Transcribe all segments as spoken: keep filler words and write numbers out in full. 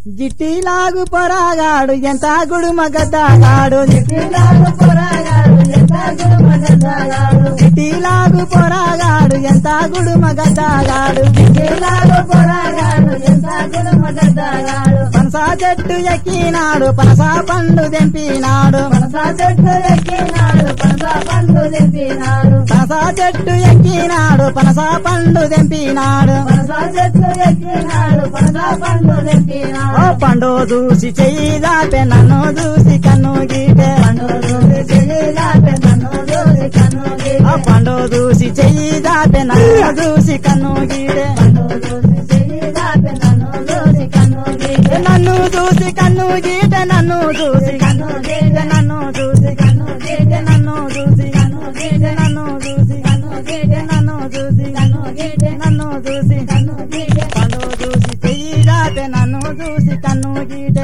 జిట్టిలాగు పొరాగాడు ఎంత గుడుమ గద్దగాడు జిట్టిలాగు పొరాగాడు ఎంత గుడుమ గద్దగాడు జిట్టిలాగు పొరాగాడు ఎంత గుడుమ గద్దగాడు జిట్టిలాగు పొరాగాడు ఎంత గుడుమ గద్దగాడు పనసా చెట్టు ఎక్కినాడు పనసా పండు తెంపినాడు పనసా చెట్టు ఎక్కినాడు పనసా పండు తెంపినాడు పనసా చెట్టు ఎక్కినాడు పనసా పండు తెంపినాడు పనసా చెట్టు ఎక్కినాడు పనసా పండు తెంపినాడు ఓ పండు చూసి చెయ్యి దాపే నన్ను చూసి కన్ను గీటే పండు చూసి చెయ్యి దాపే నన్ను చూసి కన్ను గీటే ఆ పండు చూసి చెయ్యి దాపే నన్ను చూసి కన్ను గీటే పండు చూసి చెయ్యి దాపే నన్ను చూసి కన్ను గీటే నన్ను చూసి కన్ను గీటే నన్ను చూసి కన్ను గీటే నన్ను చూసి కన్ను గీటే నన్ను చూసి కన్ను గీటే నన్ను చూసి కన్ను గీటే నన్ను చూసి కన్ను గీటే నన్ను చూసి కన్ను గీటే పండు చూసి చెయ్యి దాపే నన్ను చూసి కన్ను గీటే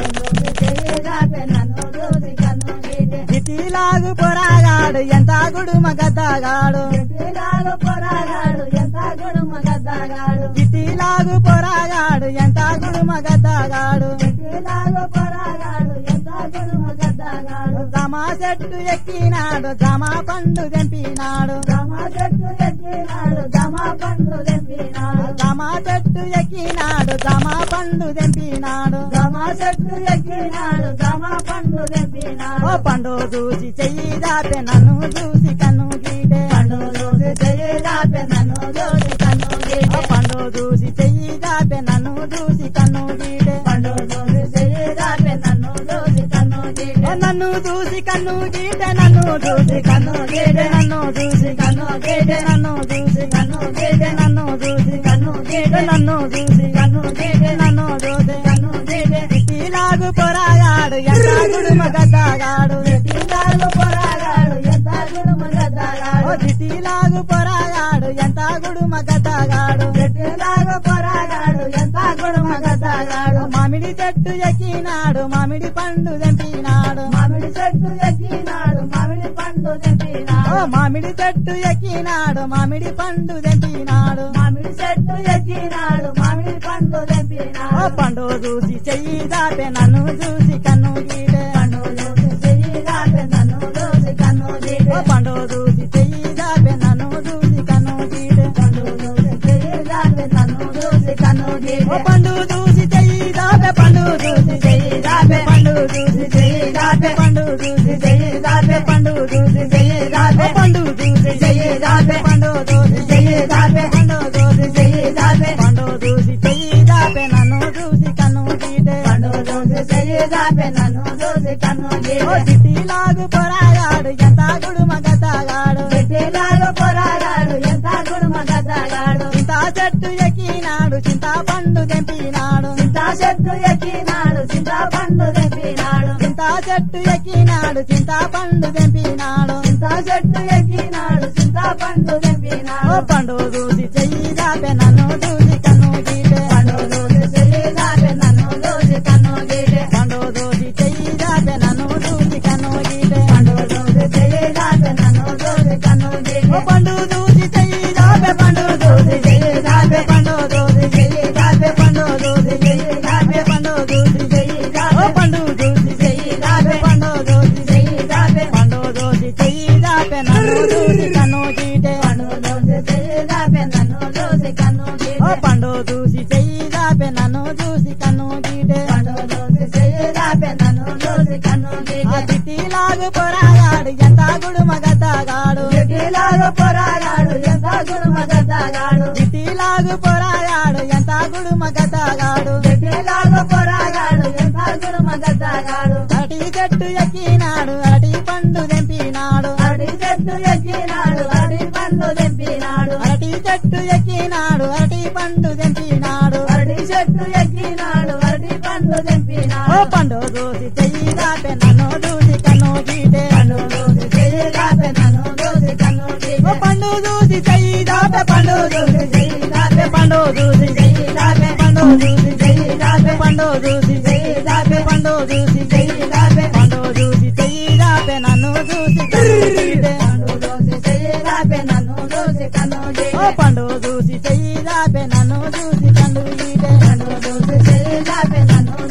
జిట్టిలాగు పొరాగాడు ఎంత గుడుమ గద్దగాడు జిట్టిలాగు పొరాగాడు ఎంత గుడుమ గద్దగాడు జిట్టిలాగు పొరాగాడు ఎంత గుడుమ గద్దగాడు జిట్టిలాగు పొరాగాడు ఎంత గుడుమ గద్దగాడు జమా చెట్టు ఎక్కినాడు జమా పండు తెంపినాడు జమా చెట్టు ఎక్కినాడు జమా పండు తెంపినాడు జమా చెట్టు ఎక్కినాడు జమా పండు తెంపినాడు జమా చెట్టు ఎక్కినాడు జమా పండు తెంపినాడు ఓ పండు చూసి చెయ్యి దాపే నన్ను చూసి కన్ను గీటే పండు చూసి చెయ్యి దాపే నన్ను చూసి కన్ను ఓ గీటే పండు చూసి చెయ్యి దాపే నన్ను చూసి కన్ను గీటే పండు చూసి చెయ్యి దాపే నన్ను చూసి కన్ను గీటే ఓ నన్ను చూసి కన్ను గీటే నన్ను చూసి కన్ను గీటే నన్ను చూసి కన్ను గీటే నన్ను చూసి కన్ను గీటే నన్ను చూసి కన్ను గీటే నన్ను చూసి కన్ను గీటే నన్ను చూసి కన్ను గీటే జిట్టిలాగు పొరాగాడు ఎంత గుడుమ గద్దగాడు జిట్టిలాగు పొరాగాడు ఎంత గుడుమ గద్దగాడు ఓ జిట్టిలాగు పొరాగాడు ఎంత గుడుమ గద్దగాడు జిట్టిలాగు పొరాగాడు ఎంత గుడుమ గద్దగాడు మామిడి చెట్టు ఎక్కినాడు మామిడి పండు తెంపినాడు మామిడి చెట్టు ఎక్కినాడు మామిడి పండు ఓ తెంపినాడు మామిడి చెట్టు ఎక్కినాడు మామిడి పండు తెంపినాడు మామిడి చెట్టు ఎక్కినాడు మామిడి పండు ఓ తెంపినాడు పండు చూసి చెయ్యి దాపే నన్ను చూసి కన్ను గీటే పండు చూసి చెయ్యి దాపే నన్ను చూసి కన్ను ఓ గీటే పండు చూసి చెయ్యి దాపే నన్ను చూసి కన్ను గీటే పండు చూసి చెయ్యి దాపే నన్ను చూసి కన్ను ఓ గీటే పండు చూసి చెయ్యి దాపే పండు చూసి చెయ్యి దాపే పండు చూసి చెయ్యి దాపే పండు చూసి చెయ్యి దాపే పండు చూసి చెయ్యి దాపే పండు చూసి చెయ్యి దాపే పండు చూసి చెయ్యి దాపే పండు చూసి చెయ్యి దాపే పండు చూసి చెయ్యి దాపే నన్ను చూసి కన్ను గీటే పండు చూసి చెయ్యి దాపే నన్ను చూసి కన్ను ఓ గీటే జిట్టిలాగు పొరాగాడు ఎంత గుడుమ గద్దగాడు జిట్టిలాగు పొరాగాడు ఎంత గుడుమ గద్దగాడు చింతా చెట్టు ఎక్కినాడు చింతా పండు తెంపినాడు చింతా చెట్టు ఎక్కినాడు చింతా పండు తెంపినాడు చింతా చెట్టు ఎక్కినాడు చింతా పండు తెంపినాడు చింతా చెట్టు ఎక్కినాడు చింతా పండు ఓ తెంపినాడు పండు చూసి చెయ్యి దాపే నన్ను చూసి కన్ను గీటే పండు చూసి చెయ్యి దాపే నన్ను చూసి కన్ను గీటే పండు చూసి చెయ్యి దాపే నన్ను చూసి కన్ను గీటే పండు చూసి చెయ్యి దాపే నన్ను చూసి కన్ను ఓ గీటే పండు చూసి చెయ్యి దాపే పండు చూసి చెయ్యి దాపే పండు చూసి చెయ్యి దాపే పండు చూసి చెయ్యి దాపే పండు చూసి చెయ్యి ఓ పండు చూసి చెయ్యి దాపే పండు చూసి చెయ్యి దాపే పండు చూసి చెయ్యి దాపే నన్ను చూసి కన్ను గీటే పండు చూసి చెయ్యి దాపే నన్ను చూసి కన్ను ఓ గీటే పండు చూసి చెయ్యి దాపే నన్ను చూసి కన్ను గీటే పండు చూసి చెయ్యి దాపే నన్ను చూసి కన్ను ఆ గీటే జిట్టిలాగు పొరాగాడు ఎంత గుడుమ గద్దగాడు జిట్టిలాగు పొరాగాడు ఎంత గుడుమ గద్దగాడు జిట్టిలాగు పొరాగాడు ఎంత గుడుమ గద్దగాడు జిట్టిలాగు పొరాగాడు ఎంత గుడుమ గద్దగాడు అరటి చెట్టు ఎక్కినాడు అరటి పండు తెంపినాడు అడి చెట్టు ఎక్కినాడు అడి పండు తెంపినాడు అరటి చెట్టు ఎక్కినాడు అరటి పండు తెంపినాడు అడి చెట్టు ఎక్కినాడు అడి పండు ఓ తెంపినాడు పండు చూసి చెయ్యి దాపే నన్ను చూసి కన్ను గీటే పండు చూసి చెయ్యి దాపే నన్ను చూసి కన్ను ఓ గీటే పండు చూసి చెయ్యి దాపే పండు చూసి చెయ్యి దాపే పండు చూసి చెయ్యి దాపే పండు చూసి చెయ్యి దాపే పండు చూసి చెయ్యి దాపే పండు చూసి చెయ్యి దాపే పండు చూసి చెయ్యి దాపే నన్ను చూసి కన్ను గీటే పండు చూసి చెయ్యి దాపే నన్ను చూసి కన్ను ఓ గీటే పండు చూసి చెయ్యి దాపే నన్ను చూసి కన్ను గీటే పండు చూసి చెయ్యి దాపే నన్ను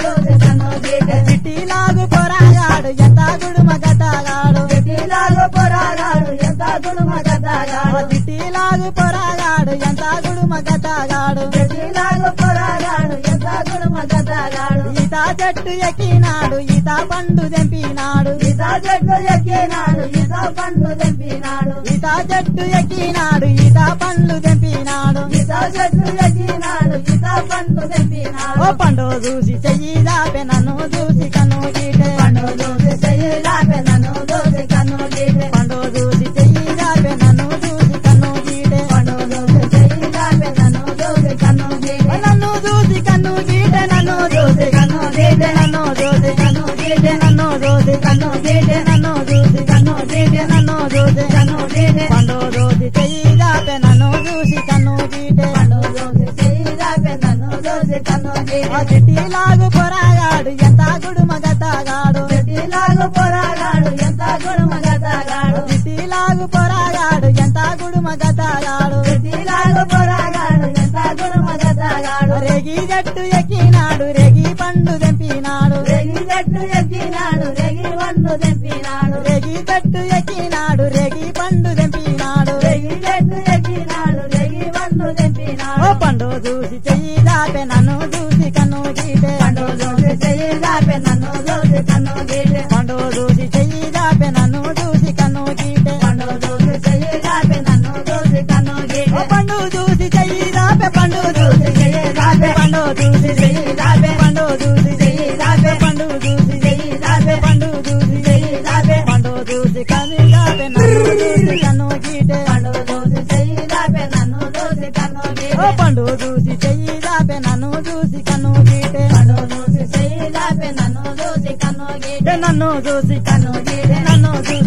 గుడుమ గతగాడు చిట్టిలాగు పొరాగాడు ఎంత గుడుమ గతగాడు చిట్టిలాగు పొరాగాడు ఎంత గుడుమ గతగాడు చిట్టిలాగు పొరాగాడు ఎంత గుడుమ గతగాడు ఈత చెట్టు ఎక్కినాడు ఈత పండు తెంపినాడు ఈత చెట్టు ఎక్కినాడు ఈత పండు తెంపినాడు ఈత చెట్టు ఎక్కినాడు ఈత పండ్లు తెంపినాడు ఈత చెట్టు ఎక్కినాడు ఈత పండు తెంపినాడు ఓ పండు చూసి చెయ్యి దాపే నన్ను చూసి కన్ను గీటే పండు చూసి చెయ్యి లాపే నన్ను చూసి కన్ను గీటే పండు చూసి చెయ్యి దాపే నన్ను చూసి కన్ను గీటే పండు చూసి చెయ్యి లాపే నన్ను చూసి కన్ను గీటే నన్ను చూసి కన్ను గీటే నన్ను చూసి కన్ను గీటే నన్ను చూసి కన్ను గీటే నన్ను చూసి కన్ను గీటే నన్ను చూసి కన్ను గీటే నన్ను చూసి కన్ను గీటే పండు చూసి చెయ్యి దాపే నన్ను చూసి కన్ను గీటే పండు చూసి చెయ్యి లాపే నన్ను చూసి కన్ను గీటే ఆ చిట్టిలాగు పొరాగాడు ఎంత గుడుమ గతగాడు చిట్టిలాగు పొరాగాడు ఎంత గుడుమ గతగాడు చిట్టిలాగు పొరాగాడు ఎంత గుడుమ గతగాడు చిట్టిలాగు పొరాగాడు ఎంత గుడుమ గతగాడు రేగి జట్టు ఎక్కినాడు రేగి పండు తెంపినాడు రెగి చెట్టు ఎక్కినాడు రెగి వండు తెంపినాడు రేగి జట్టు ఎక్కినాడు రేగి పండు తెంపినాడు రెగి చెట్టు ఎక్కినాడు రెగి వండు ఓ తెంపినాడు పండు చూసి చెయ్యి దాపే నన్ను చూసి కన్ను గీటే పండు చూసి చెయ్యి లాపే నన్ను చూసి కన్ను గీటే పండు చూసి చెయ్యి దాపే నన్ను చూసి కన్ను గీటే పండు చూసి చెయ్యి లాపే నన్ను చూసి కన్ను ఓ గీటే పండు చూసి చెయ్యి దాపే పండు చూసి చెయ్యి దాపే పండు చూసి చెయ్యి దాపే పండు చూసి చెయ్యి దాపే పండు చూసి చెయ్యి దాపే పండు చూసి చెయ్యి దాపే పండు చూసి కన్ను దాపే నన్ను చూసి కన్ను గీటే పండు చూసి చెయ్యి లాపే నన్ను చూసి కన్ను ఓ గీటే పండు చూసి చెయ్యి దాపే నన్ను చూసి కన్ను గీటే పండు చూసి చెయ్యి లాపే నన్ను చూసి కన్ను గీటే నన్ను చూసి కన్ను గీటే నన్ను చూసి